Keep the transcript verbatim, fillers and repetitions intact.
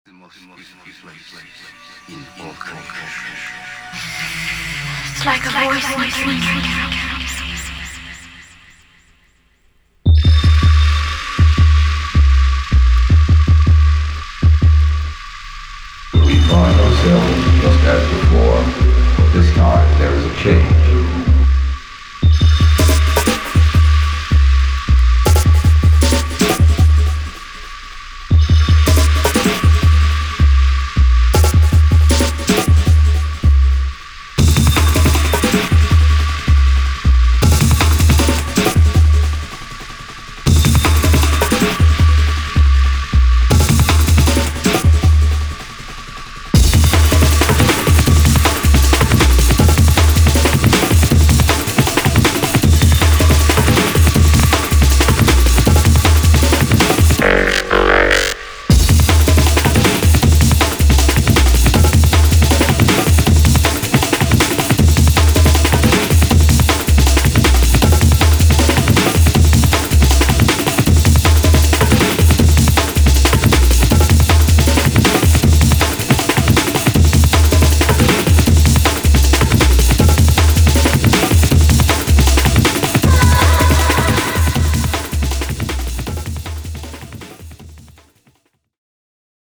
the most beautiful place in all creation. It's like a voice in a dream. We find ourselves just as before. This time there is a change.